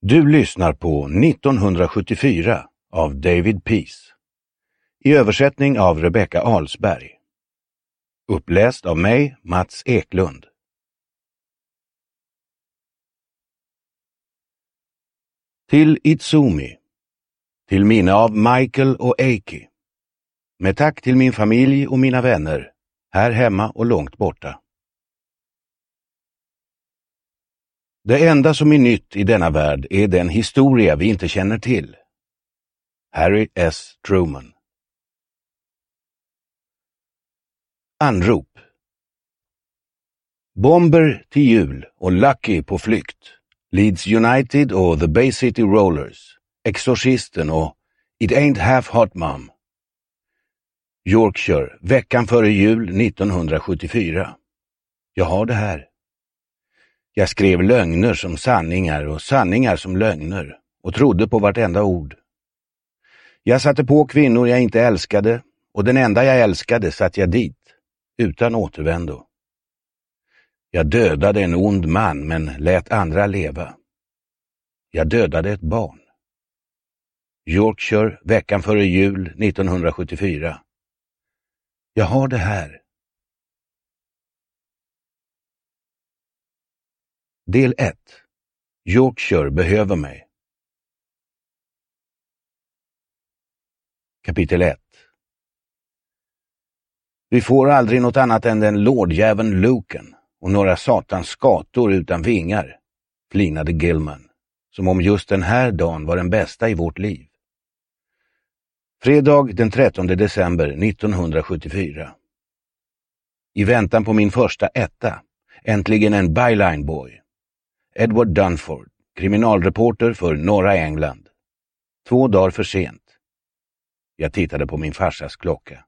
Du lyssnar på 1974 av David Peace. I översättning av Rebecca Alsberg. Uppläst av mig, Mats Eklund. Till Itsumi. Till minne av Michael och Eiki. Med tack till min familj och mina vänner, här hemma och långt borta. Det enda som är nytt i denna värld är den historia vi inte känner till. Harry S. Truman. Anrop. Bomber till jul och Lucky på flykt. Leeds United och The Bay City Rollers. Exorcisten och It Ain't Half Hot Mom. Yorkshire, veckan före jul 1974. Jag har det här. Jag skrev lögner som sanningar och sanningar som lögner och trodde på vartenda ord. Jag satte på kvinnor jag inte älskade och den enda jag älskade satt jag dit, utan återvändo. Jag dödade en ond man men lät andra leva. Jag dödade ett barn. Yorkshire, veckan före jul 1974. Jag har det här. Del 1. Yorkshire behöver mig. Kapitel 1. Vi får aldrig något annat än den lordjäveln Luken och några satans skator utan vingar, flinade Gilman, som om just den här dagen var den bästa i vårt liv. Fredag den 13 december 1974. I väntan på min första etta, äntligen en byline boy. Edward Dunford, kriminalreporter för norra England. 2 dagar för sent. Jag tittade på min farsas klocka.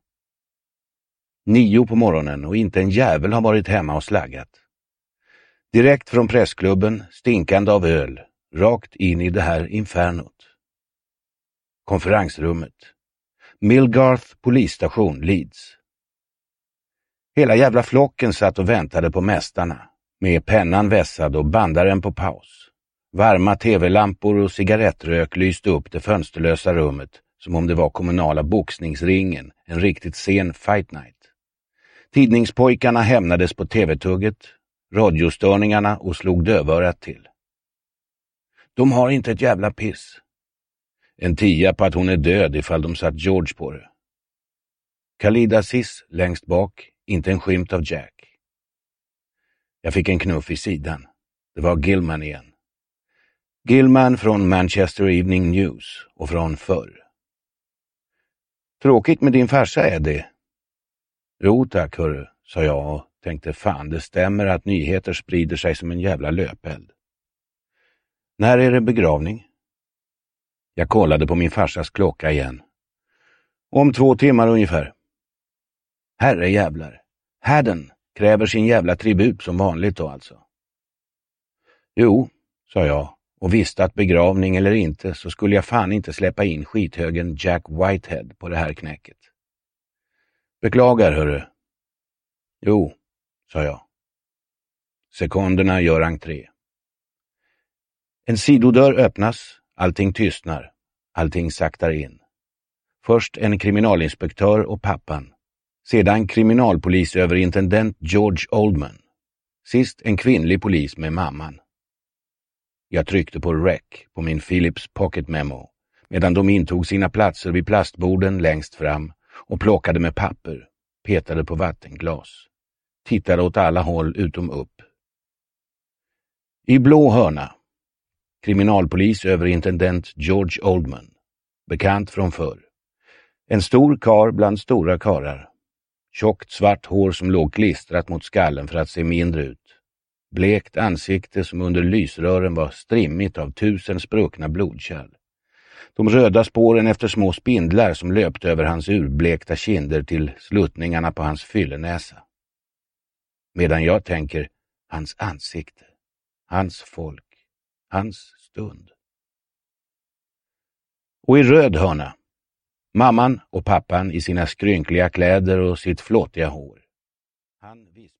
9 på morgonen och inte en jävel har varit hemma och slaggat. Direkt från pressklubben, stinkande av öl, rakt in i det här infernot. Konferensrummet. Millgarth polisstation, Leeds. Hela jävla flocken satt och väntade på mästarna. Med pennan vässad och bandaren på paus. Varma tv-lampor och cigarettrök lyste upp det fönsterlösa rummet som om det var kommunala boxningsringen, en riktigt sen fight night. Tidningspojkarna hämnades på tv-tugget, radiostörningarna och slog dövörat till. De har inte ett jävla piss. En 10 på att hon är död ifall de satt George på det. Khalid Aziz längst bak, inte en skymt av Jack. Jag fick en knuff i sidan. Det var Gilman igen. Gilman från Manchester Evening News och från förr. Tråkigt med din farsa är det. Jo tack hörru, sa jag och tänkte fan det stämmer att nyheter sprider sig som en jävla löpeld. När är det begravning? Jag kollade på min farsas klocka igen. Om 2 timmar ungefär. Herre jävlar. Haddon kräver sin jävla tribut som vanligt då alltså. Jo, sa jag, och visste att begravning eller inte så skulle jag fan inte släppa in skithögen Jack Whitehead på det här knäcket. Beklagar hörru. Jo, sa jag. Sekunderna gör entré. En sidodörr öppnas, allting tystnar, allting saktar in. Först en kriminalinspektör och pappan. Sedan kriminalpolisöverintendent George Oldman. Sist en kvinnlig polis med mamman. Jag tryckte på rec på min Philips Pocket Memo medan de intog sina platser vid plastborden längst fram och plockade med papper, petade på vattenglas. Tittade åt alla håll utom upp. I blå hörna. Kriminalpolisöverintendent George Oldman. Bekant från förr. En stor kar bland stora karar. Tjockt svart hår som låg klistrat mot skallen för att se mindre ut. Blekt ansikte som under lysrören var strimmigt av 1000 spruckna blodkärl. De röda spåren efter små spindlar som löpte över hans urblekta kinder till sluttningarna på hans fyllenäsa. Medan jag tänker, hans ansikte, hans folk, hans stund. Och i röd hörna. Mamman och pappan i sina skrynkliga kläder och sitt flåtiga hår. Han vispade.